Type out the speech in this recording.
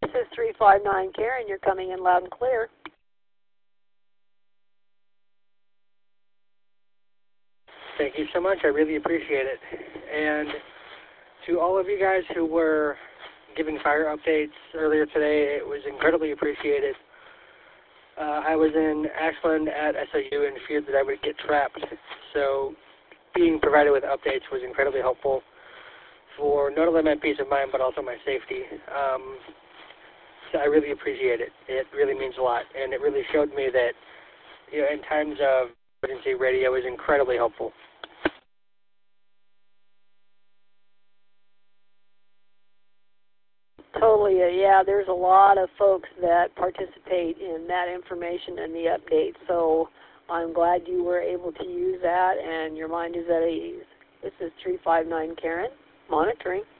is 359 Karen. You're coming in loud and clear. Thank you so much. I really appreciate it. And to all of you guys who were giving fire updates earlier today, it was incredibly appreciated. I was in Ashland at SIU and feared that I would get trapped, so being provided with updates was incredibly helpful for not only my peace of mind but also my safety. So I really appreciate it. It really means a lot, and it really showed me that, you know, in times of emergency, radio is incredibly helpful. Totally, yeah, there's a lot of folks that participate in that information and the updates, so I'm glad you were able to use that and your mind is at ease. This is 359 Karen, monitoring.